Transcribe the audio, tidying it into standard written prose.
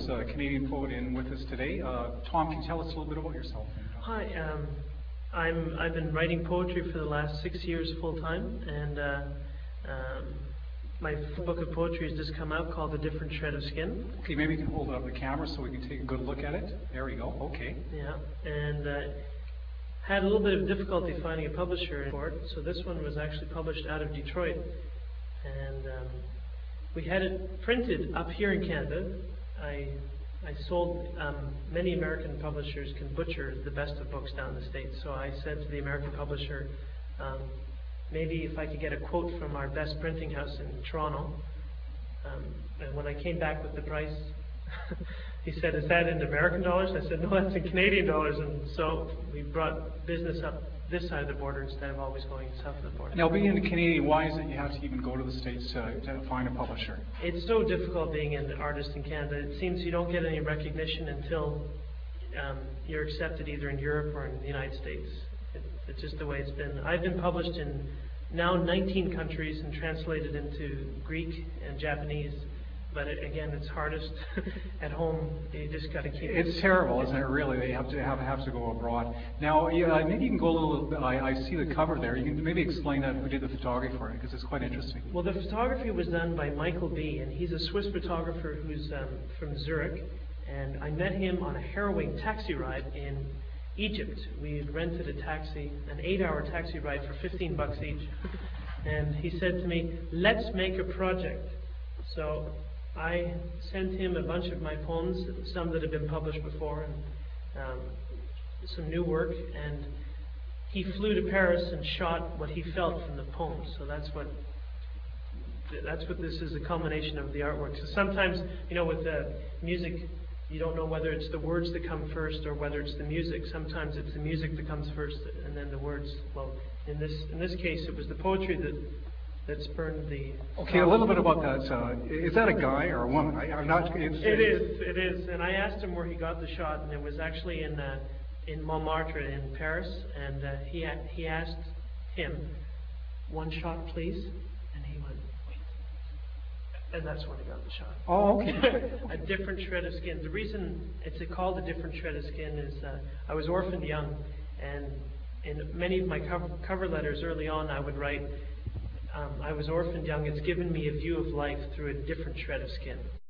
a Canadian poet in with us today. Tom, can you tell us a little bit about yourself? Hi, I've been writing poetry for the last 6 years full time, and my book of poetry has just come out called A Different Shred of Skin. Okay, maybe you can hold it up the camera so we can take a good look at it. There we go. Okay. Yeah, and had a little bit of difficulty finding a publisher for it, so this one was actually published out of Detroit, and we had it printed up here in Canada. I sold, many American publishers can butcher the best of books down in the States, so I said to the American publisher, maybe if I could get a quote from our best printing house in Toronto. And when I came back with the price, he said, "Is that in American dollars?" I said, "No, that's in Canadian dollars." And so we brought business up this side of the border instead of always going south of the border. Now, being a Canadian, why is it you have to even go to the States to find a publisher? It's so difficult being an artist in Canada. It seems you don't get any recognition until you're accepted either in Europe or in the United States. It's just the way it's been. I've been published in now 19 countries and translated into Greek and Japanese. But again, it's hardest at home. You just got to keep. It's terrible, isn't it? Really, they have to go abroad. Now, yeah, maybe you can go a little bit. I see the cover there. You can maybe explain that who did the photography for it, because it's quite interesting. Well, the photography was done by Michael B, and he's a Swiss photographer who's from Zurich. And I met him on a harrowing taxi ride in Egypt. We had rented a taxi, an 8-hour taxi ride for $15 each. And he said to me, "Let's make a project." So I sent him a bunch of my poems, some that had been published before, and some new work, and he flew to Paris and shot what he felt from the poems. So that's what this is, a culmination of the artwork. So sometimes, you know, with music, you don't know whether it's the words that come first or whether it's the music. Sometimes it's the music that comes first and then the words. Well, in this case, it was the poetry that spurned the. Okay, a little bit about that. Is that a guy or a woman? I'm not. It is. And I asked him where he got the shot, and it was actually in Montmartre in Paris. And he asked him, "One shot, please," and he went, "Wait," and that's when he got the shot. Oh, okay. A Different Shred of Skin. The reason it's called A Different Shred of Skin is I was orphaned young, and in many of my cover letters early on, I would write, I was orphaned young. It's given me a view of life through a different shred of skin.